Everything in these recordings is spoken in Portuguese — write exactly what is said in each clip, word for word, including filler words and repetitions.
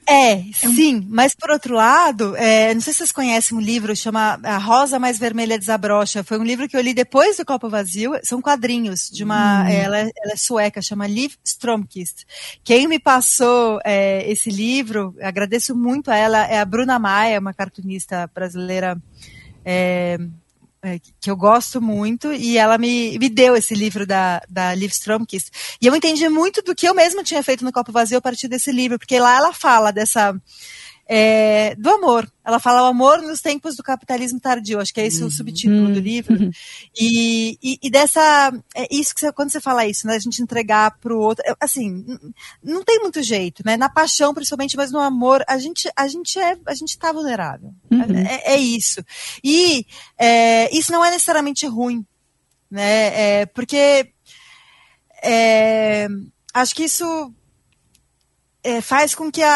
É, sim, mas por outro lado, é, não sei se vocês conhecem um livro, chama A Rosa Mais Vermelha Desabrocha. Foi um livro que eu li depois do Copo Vazio. São quadrinhos de uma, hum. ela, ela é sueca, chama Liv Strömquist. Quem me passou é, esse livro, agradeço muito a ela, é a Bruna Maia, uma cartunista brasileira é, é, que eu gosto muito, e ela me, me deu esse livro da, da Liv Strömquist. E eu entendi muito do que eu mesma tinha feito no Copo Vazio a partir desse livro, porque lá ela fala dessa... É, do amor. Ela fala o amor nos tempos do capitalismo tardio, acho que é esse uhum. o subtítulo uhum. do livro. Uhum. E, e, e dessa... É isso que você, quando você fala isso, né, a gente entregar pro outro... Assim, não tem muito jeito, né? Na paixão, principalmente, mas no amor, a gente, a gente, é, a gente tá vulnerável. Uhum. É, é isso. E é, isso não é necessariamente ruim, né? É, porque é, acho que isso... É, faz com que a,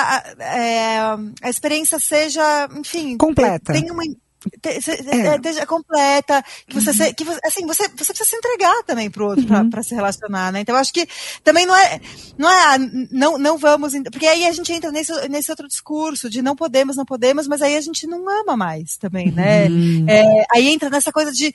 a, a experiência seja, enfim... Completa. Tenha uma... Esteja é. completa, que você, se, que você, assim, você, você precisa se entregar também pro outro uhum. para se relacionar, né? Então eu acho que também não é, não é, não, não vamos, porque aí a gente entra nesse, nesse outro discurso de não podemos, não podemos, mas aí a gente não ama mais também, né? Uhum. É, aí entra nessa coisa de,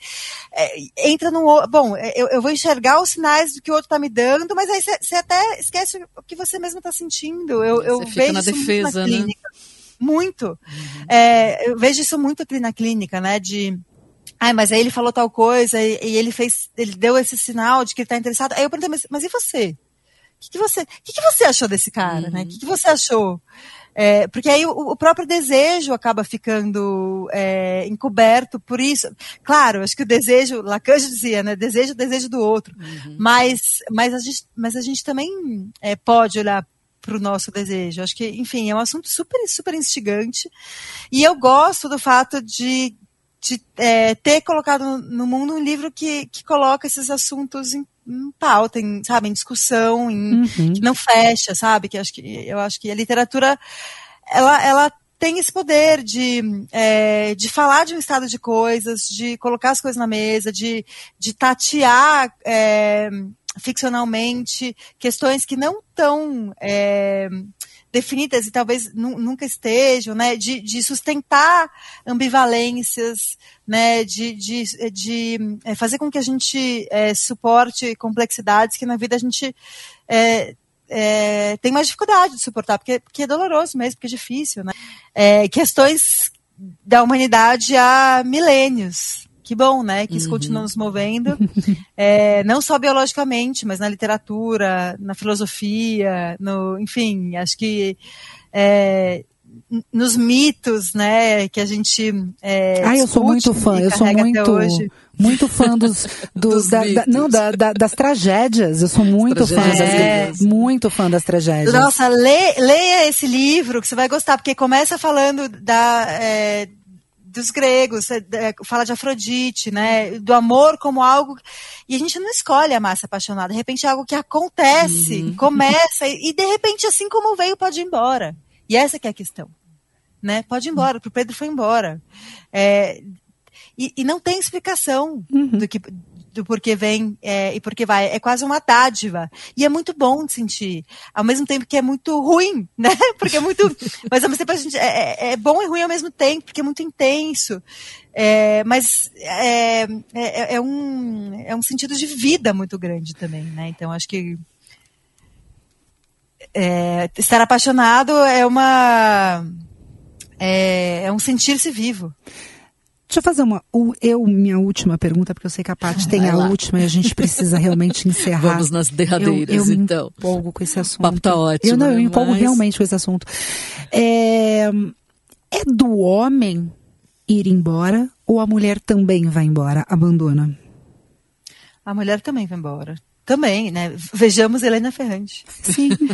é, entra num, bom, eu, eu vou enxergar os sinais do que o outro tá me dando, mas aí você até esquece o que você mesmo tá sentindo. Eu, eu você fica vejo na isso defesa, na clínica. Né? Muito. Uhum. É, eu vejo isso muito aqui na clínica, né, de... Ai, mas aí ele falou tal coisa e, e ele fez, ele deu esse sinal de que ele tá interessado. Aí eu perguntei, mas, mas e você? O que, que você, que, que você achou desse cara, uhum. né? O que, que você achou? É, porque aí o, o próprio desejo acaba ficando é, encoberto por isso. Claro, acho que o desejo, Lacan dizia, né? Desejo, desejo do outro. Uhum. Mas, mas, a gente, mas a gente também é, pode olhar para o nosso desejo. Acho que, enfim, é um assunto super, super instigante. E eu gosto do fato de, de é, ter colocado no, no mundo um livro que, que coloca esses assuntos em, em pauta, em, sabe, em discussão, em, uhum. que não fecha, sabe? Que acho que, eu acho que a literatura, ela, ela tem esse poder de, é, de falar de um estado de coisas, de colocar as coisas na mesa, de, de tatear... É, ficcionalmente, questões que não estão é, definidas e talvez nu- nunca estejam, né, de, de sustentar ambivalências, né, de, de, de é, fazer com que a gente é, suporte complexidades que na vida a gente é, é, tem mais dificuldade de suportar, porque, porque é doloroso mesmo, porque é difícil, né? É, questões da humanidade há milênios. Que bom, né? Que isso uhum. continua nos movendo, é, não só biologicamente, mas na literatura, na filosofia, no, enfim, acho que é, nos mitos, né, que a gente é, ah, eu sou muito fã, eu sou muito, muito fã dos, dos, dos da, da, não, da, da, das tragédias, eu sou muito fã, é. das, muito fã das tragédias. Nossa, lê, leia esse livro que você vai gostar, porque começa falando da... É, dos gregos, fala de Afrodite, né, do amor como algo, e a gente não escolhe amar, se apaixonar, de repente é algo que acontece, uhum. começa, e, e de repente assim como veio pode ir embora, e essa que é a questão, né, pode ir embora, pro Pedro foi embora, é, e, e não tem explicação uhum. do que... do porquê vem é, e porquê vai. É quase uma dádiva. E é muito bom de sentir. Ao mesmo tempo que é muito ruim, né? Porque é muito... Mas ao mesmo tempo a gente, é, é bom e ruim ao mesmo tempo, porque é muito intenso. É, mas é, é, é, um, é um sentido de vida muito grande também, né? Então acho que é, estar apaixonado é uma... É, é um sentir-se vivo. Deixa eu fazer uma, eu, minha última pergunta, porque eu sei que a Paty tem a última e a gente precisa realmente encerrar. Vamos nas derradeiras, eu, eu então. Eu me empolgo com esse assunto. O papo tá ótimo. Eu não, eu né? me empolgo Mas... realmente com esse assunto. É, é do homem ir embora ou a mulher também vai embora, abandona? A mulher também vai embora. Também, né? Vejamos Helena Ferrante. Sim. Sim.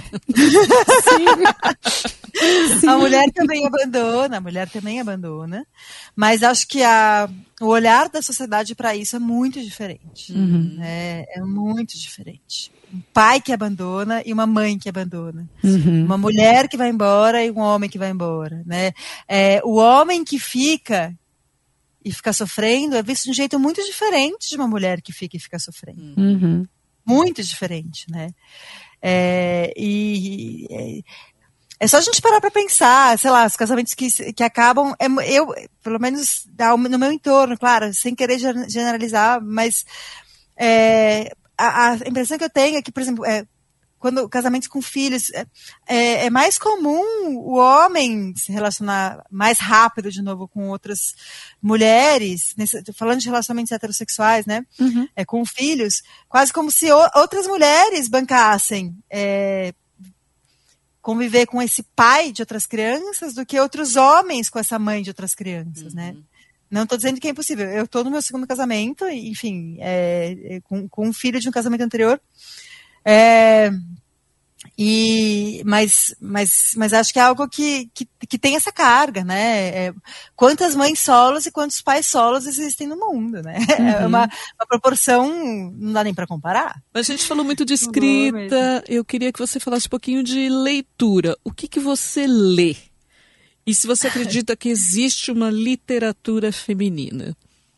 Sim. A mulher também abandona, a mulher também abandona. Mas acho que a, o olhar da sociedade para isso é muito diferente. Uhum. Né? É muito diferente. Um pai que abandona e uma mãe que abandona. Uhum. Uma mulher que vai embora e um homem que vai embora. Né? É, o homem que fica e fica sofrendo é visto de um jeito muito diferente de uma mulher que fica e fica sofrendo. Uhum. Muito diferente, né? É, e, É só a gente parar para pensar, sei lá, os casamentos que, que acabam, é, eu, pelo menos no meu entorno, claro, sem querer generalizar, mas é, a, a impressão que eu tenho é que, por exemplo, é, quando casamentos com filhos, é, é mais comum o homem se relacionar mais rápido, de novo, com outras mulheres, nesse, falando de relacionamentos heterossexuais, né, uhum. é, com filhos, quase como se o, outras mulheres bancassem é, conviver com esse pai de outras crianças do que outros homens com essa mãe de outras crianças, uhum. né. Não estou dizendo que é impossível. Eu estou no meu segundo casamento, enfim, é, é, com, com um filho de um casamento anterior. É, e, mas, mas, mas acho que é algo que, que, que tem essa carga, né? É, quantas mães solos e quantos pais solos existem no mundo, né? Uhum. É uma, uma proporção, não dá nem para comparar. A gente falou muito de escrita, eu queria que você falasse um pouquinho de leitura. O que, que você lê? E se você acredita que existe uma literatura feminina?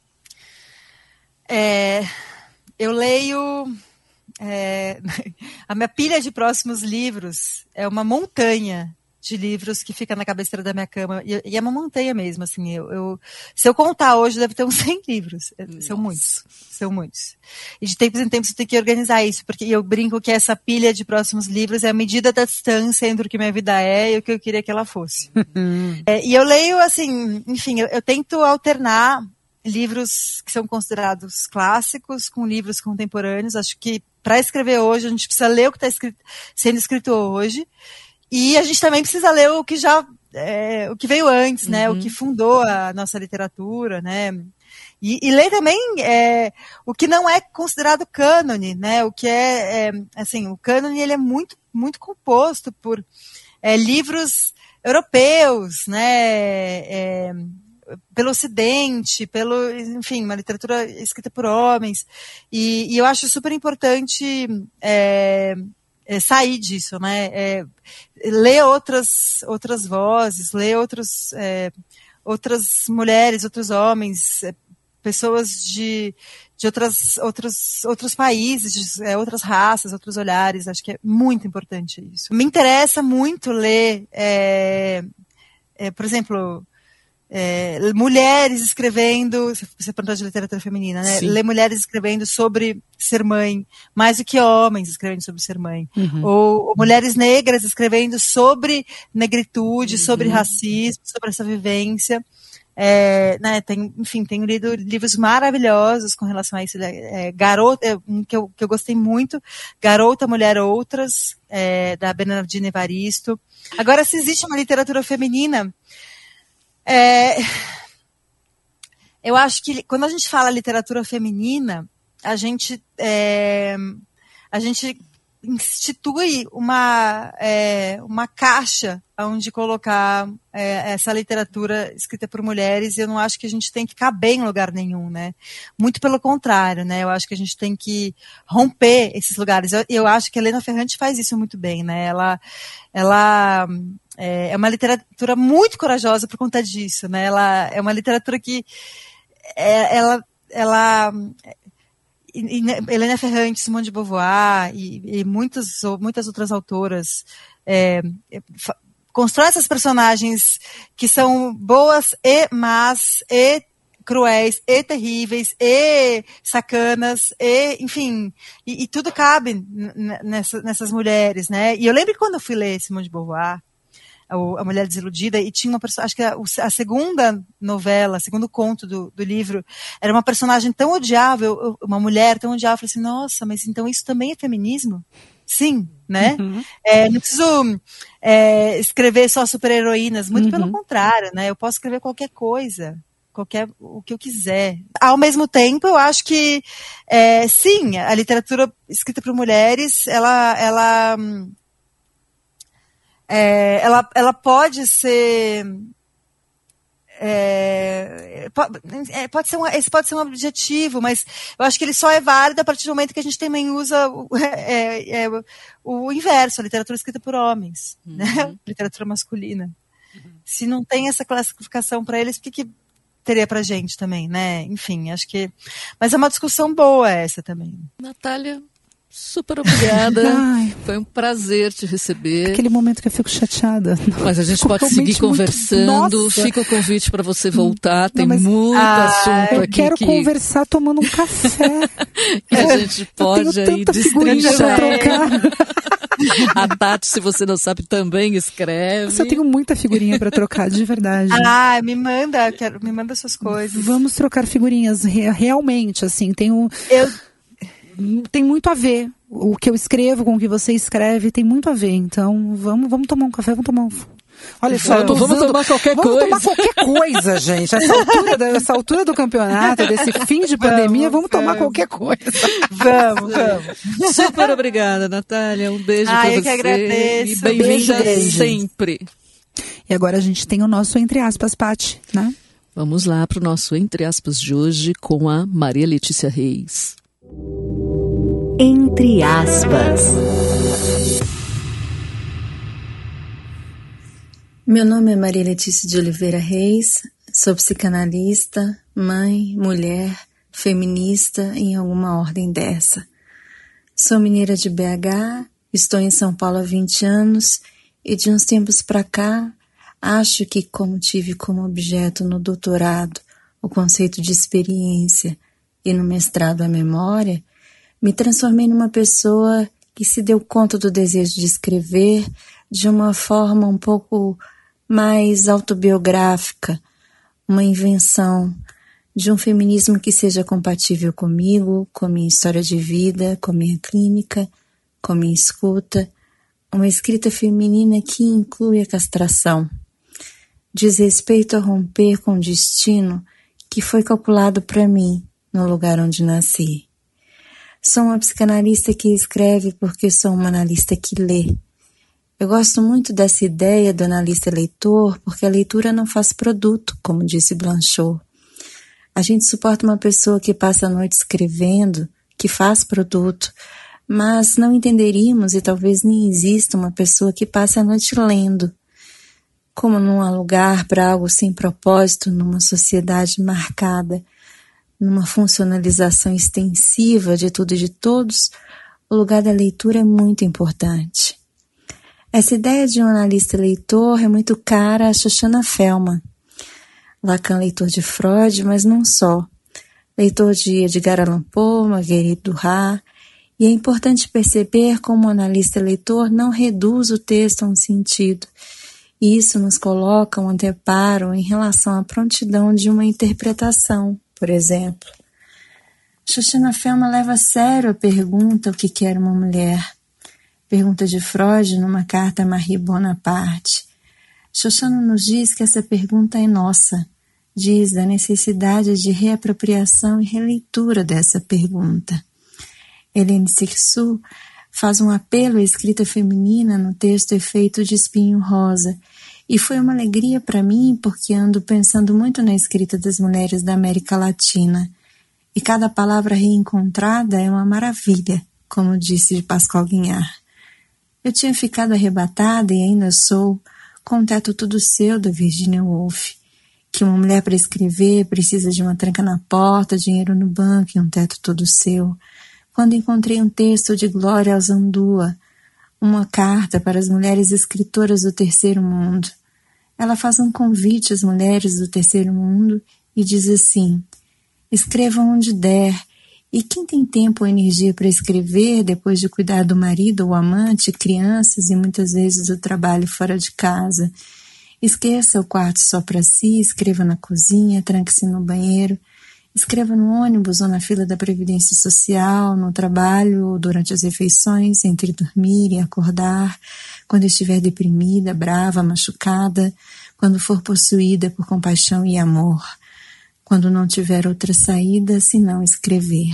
É, eu leio... É, a minha pilha de próximos livros é uma montanha de livros que fica na cabeceira da minha cama. E, e é uma montanha mesmo, assim. Eu, eu, se eu contar hoje, deve ter uns cem livros. Nossa. São muitos. São muitos. E de tempos em tempos eu tenho que organizar isso, porque eu brinco que essa pilha de próximos livros é a medida da distância entre o que minha vida é e o que eu queria que ela fosse. é, e eu leio, assim, enfim, eu, eu tento alternar livros que são considerados clássicos com livros contemporâneos. Acho que para escrever hoje, a gente precisa ler o que está sendo escrito hoje, e a gente também precisa ler o que já, é, o que veio antes, né, uhum. o que fundou a nossa literatura, né, e, e ler também é, o que não é considerado cânone, né, o que é, é assim, o cânone ele é muito, muito composto por é, livros europeus, né, é, pelo Ocidente, pelo, enfim, uma literatura escrita por homens, e, e eu acho super importante é, é, sair disso, né, é, ler outras, outras vozes, ler outros, é, outras mulheres, outros homens, é, pessoas de, de outras, outros, outros países, de, é, outras raças, outros olhares. Acho que é muito importante isso. Me interessa muito ler, é, é, por exemplo... É, mulheres escrevendo, você perguntou de literatura feminina, né? Sim. Ler mulheres escrevendo sobre ser mãe, mais do que homens escrevendo sobre ser mãe. Uhum. Ou, ou mulheres negras escrevendo sobre negritude, uhum. sobre racismo, sobre essa vivência. É, né, tem, enfim, tenho lido livros maravilhosos com relação a isso. É, Garota, um que eu, que eu gostei muito, Garota, Mulher, Outras, é, da Bernardina Evaristo. Agora, se existe uma literatura feminina, É, eu acho que quando a gente fala literatura feminina, a gente, é, a gente institui uma, é, uma caixa onde colocar é, essa literatura escrita por mulheres, e eu não acho que a gente tem que caber em lugar nenhum, né? Muito pelo contrário, né? Eu acho que a gente tem que romper esses lugares. Eu, eu acho que a Helena Ferrante faz isso muito bem, né? Ela, ela é uma literatura muito corajosa por conta disso, né? Ela é uma literatura que é, ela, ela e, e Helena Ferrante, Simone de Beauvoir e, e muitas, muitas outras autoras é, constrói essas personagens que são boas e más e cruéis e terríveis e sacanas e, enfim, e, e tudo cabe nessa, nessas mulheres, né? E eu lembro que quando eu fui ler Simone de Beauvoir, A Mulher Desiludida, e tinha uma pessoa, acho que a, a segunda novela, o segundo conto do, do livro, era uma personagem tão odiável, uma mulher tão odiável. Eu falei assim, nossa, mas então isso também é feminismo? Sim, né? Uhum. É, não preciso é, escrever só super-heroínas, muito uhum. pelo contrário, né? Eu posso escrever qualquer coisa, qualquer, o que eu quiser. Ao mesmo tempo, eu acho que, é, sim, a literatura escrita por mulheres, ela... ela É, ela, ela pode ser é, pode, é, pode ser um, esse pode ser um objetivo, mas eu acho que ele só é válido a partir do momento que a gente também usa o, é, é, o inverso, a literatura escrita por homens, uhum. né? Literatura masculina. Uhum. Se não tem essa classificação para eles, o que, que teria pra gente também, né? Enfim, acho que... Mas é uma discussão boa essa também. Natália, Super obrigada. Ai, foi um prazer te receber. Aquele momento que eu fico chateada. Mas a gente pode seguir conversando. Muito... Fica o convite para você voltar. Tem não, muito ah, assunto eu aqui. Eu quero que... conversar tomando um café. E a gente pode aí destrinchar. A Tati, se você não sabe, também escreve. Eu tenho muita figurinha para trocar, de verdade. Ah, me manda, quero, me manda suas coisas. Vamos trocar figurinhas, realmente, assim, tem um... Eu... Tem muito a ver. O que eu escrevo com o que você escreve tem muito a ver. Então, vamos, vamos tomar um café, vamos tomar um... Olha só, eu tô vamos usando... tomar qualquer vamos coisa. Vamos tomar qualquer coisa, gente. Essa altura, da, essa altura do campeonato, desse fim de pandemia, vamos, vamos tomar qualquer coisa. Vamos, vamos. Super obrigada, Natália. Um beijo ah, pra eu você. Que agradeço. E bem-vinda sempre. E agora a gente tem o nosso Entre Aspas, Paty, né? Vamos lá pro nosso Entre Aspas de hoje com a Maria Letícia Reis. Entre aspas. Meu nome é Maria Letícia de Oliveira Reis, sou psicanalista, mãe, mulher, feminista em alguma ordem dessa. Sou mineira de B H, estou em São Paulo há vinte anos e de uns tempos para cá acho que, como tive como objeto no doutorado o conceito de experiência e no mestrado a memória, me transformei numa pessoa que se deu conta do desejo de escrever de uma forma um pouco mais autobiográfica, uma invenção de um feminismo que seja compatível comigo, com minha história de vida, com minha clínica, com minha escuta, uma escrita feminina que inclui a castração. Diz respeito a romper com o destino que foi calculado para mim no lugar onde nasci. Sou uma psicanalista que escreve porque sou uma analista que lê. Eu gosto muito dessa ideia do analista leitor porque a leitura não faz produto, como disse Blanchot. A gente suporta uma pessoa que passa a noite escrevendo, que faz produto, mas não entenderíamos e talvez nem exista uma pessoa que passe a noite lendo. Como não há lugar para algo sem propósito numa sociedade marcada numa funcionalização extensiva de tudo e de todos, o lugar da leitura é muito importante. Essa ideia de um analista leitor é muito cara a Shoshana Felman. Lacan leitor de Freud, mas não só. Leitor de Edgar Allan Poe, Marguerite Duras, e é importante perceber como o analista leitor não reduz o texto a um sentido. E isso nos coloca um anteparo em relação à prontidão de uma interpretação, por exemplo. Shoshana Felman leva a sério a pergunta o que quer uma mulher. Pergunta de Freud numa carta a Marie Bonaparte. Shoshana nos diz que essa pergunta é nossa. Diz da necessidade de reapropriação e releitura dessa pergunta. Helene Sixou faz um apelo à escrita feminina no texto Efeito de Espinho Rosa. E foi uma alegria para mim porque ando pensando muito na escrita das mulheres da América Latina. E cada palavra reencontrada é uma maravilha, como disse Pascal Guignard. Eu tinha ficado arrebatada e ainda sou com um teto tudo seu da Virginia Woolf. Que uma mulher para escrever precisa de uma tranca na porta, dinheiro no banco e um teto todo seu. Quando encontrei um texto de Glória Alzandua, uma carta para as mulheres escritoras do terceiro mundo. Ela faz um convite às mulheres do terceiro mundo e diz assim: escrevam onde der, e quem tem tempo ou energia para escrever depois de cuidar do marido ou amante, crianças e muitas vezes do trabalho fora de casa? Esqueça o quarto só para si, escreva na cozinha, tranque-se no banheiro, escreva no ônibus ou na fila da Previdência Social, no trabalho ou durante as refeições, entre dormir e acordar, quando estiver deprimida, brava, machucada, quando for possuída por compaixão e amor, quando não tiver outra saída senão escrever.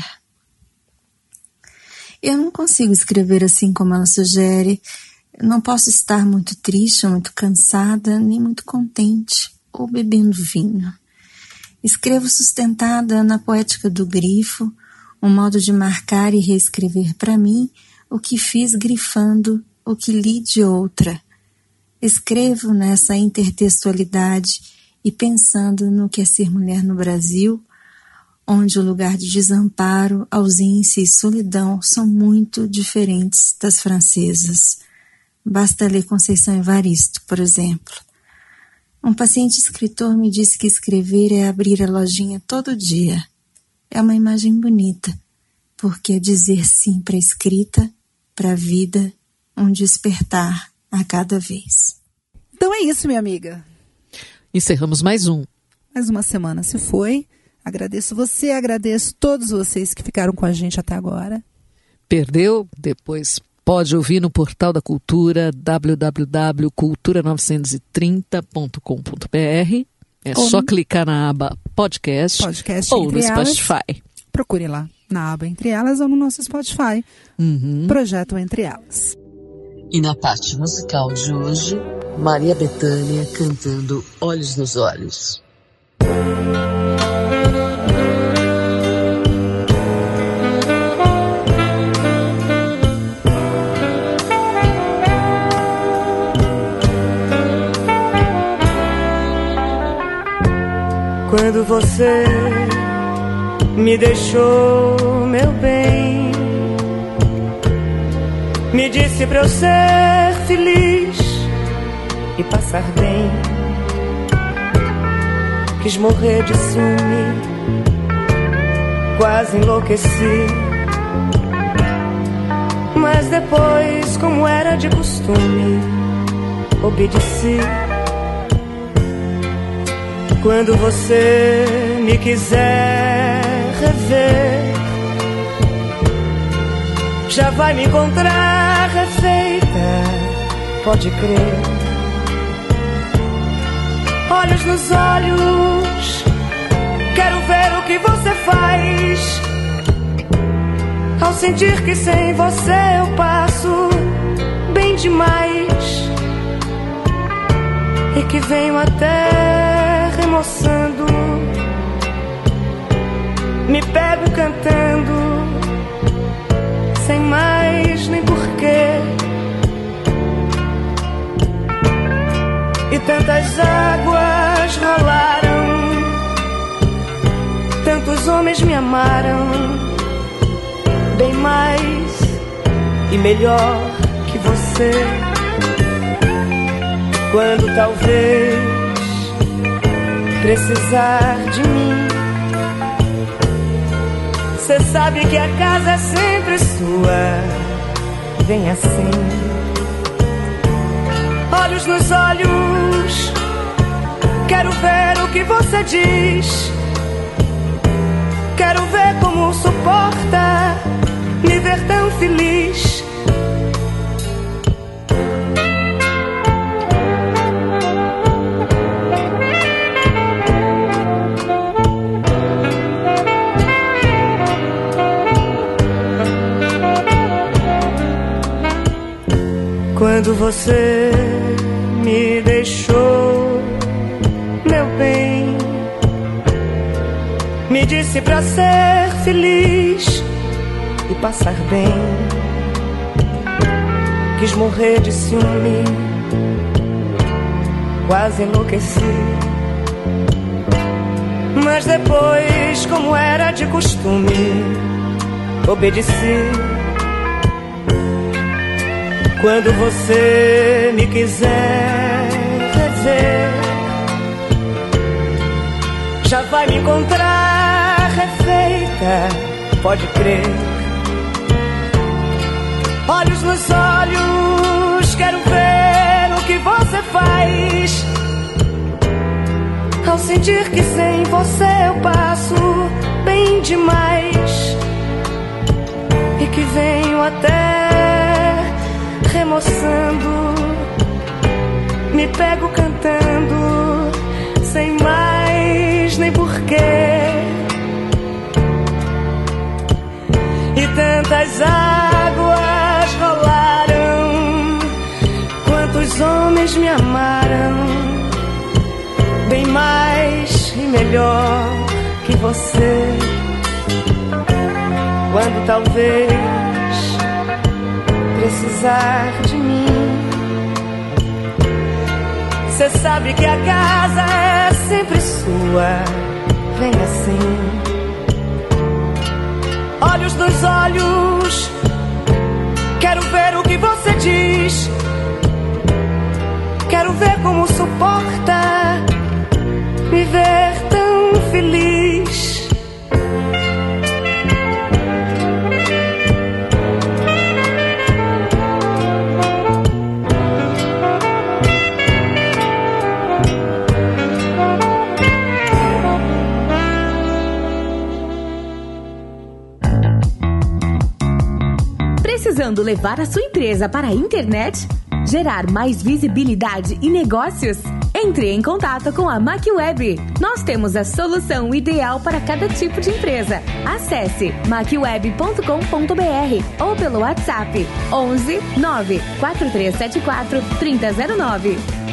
Eu não consigo escrever assim como ela sugere. Não posso estar muito triste, ou muito cansada, nem muito contente, ou bebendo vinho. Escrevo sustentada na poética do grifo, um modo de marcar e reescrever para mim o que fiz grifando o que li de outra. Escrevo nessa intertextualidade e pensando no que é ser mulher no Brasil, onde o lugar de desamparo, ausência e solidão são muito diferentes das francesas. Basta ler Conceição Evaristo, por exemplo. Um paciente escritor me disse que escrever é abrir a lojinha todo dia. É uma imagem bonita, porque é dizer sim para a escrita, para a vida, um despertar a cada vez. Então é isso, minha amiga. Encerramos mais um. Mais uma semana se foi. Agradeço você, agradeço todos vocês que ficaram com a gente até agora. Perdeu? Depois pode ouvir no Portal da Cultura, w w w ponto cultura novecentos e trinta ponto com ponto b r. É ou só clicar na aba podcast, podcast ou no elas, Spotify. Procure lá na aba Entre Elas ou no nosso Spotify. Uhum. Projeto Entre Elas. E na parte musical de hoje, Maria Bethânia cantando Olhos nos Olhos. Quando você me deixou, meu bem, me disse pra eu ser feliz e passar bem. Quis morrer de ciúme, quase enlouqueci. Mas depois, como era de costume, obedeci. Quando você me quiser rever, já vai me encontrar refeita, pode crer. Olhos nos olhos, quero ver o que você faz, ao sentir que sem você eu passo bem demais, e que venho até remoçando, me pego cantando, sem mais nem porquê. E tantas águas rolaram, tantos homens me amaram, bem mais e melhor que você. Quando talvez precisar de mim, cê sabe que a casa é sempre sua, vem assim. Olhos nos olhos, quero ver o que você diz, quero ver como suporta me ver tão feliz. Quando você me deixou, meu bem, me disse pra ser feliz e passar bem. Quis morrer de ciúme, quase enlouqueci. Mas depois, como era de costume, obedeci. Quando você me quiser rever, já vai me encontrar refeita, pode crer. Olhos nos olhos, quero ver o que você faz, ao sentir que sem você eu passo bem demais, e que venho até remoçando, me pego cantando, sem mais nem porquê. E tantas águas rolaram, quantos homens me amaram, bem mais e melhor que você. Quando talvez precisar de mim, cê sabe que a casa é sempre sua, vem assim. olhos nos olhos. Quero ver o que você diz. Quero ver como suporta me ver tão feliz. Precisando levar a sua empresa para a internet? Gerar mais visibilidade e negócios? Entre em contato com a MacWeb. Nós temos a solução ideal para cada tipo de empresa. Acesse macweb ponto com ponto b r ou pelo WhatsApp onze nove quatro três sete quatro três zero zero nove.